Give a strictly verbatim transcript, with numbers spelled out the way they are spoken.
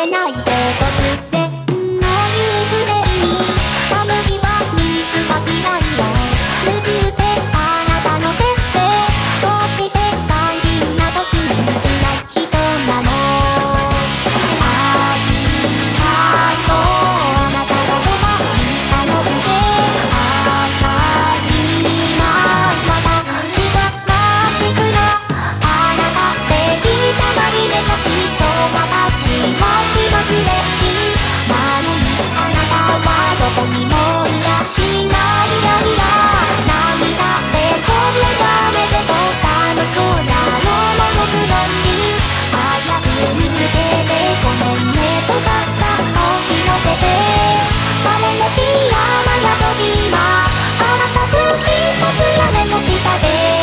けないで突然の夕暮れに寒いは水は嫌いよ拭ってあなたの手でどうして肝心な時にいない人なのありがとうあなたがそばにさの上あなにままた下ましくなあなたってひたまり目指しそう私は気まぐれになのにあなたはどこにもいやしないやいや涙でこれダメでしょ寒空のモノクロに早く見つけてごめんねと傘を広げて誰の血山やと今花咲く一つ屋根の下で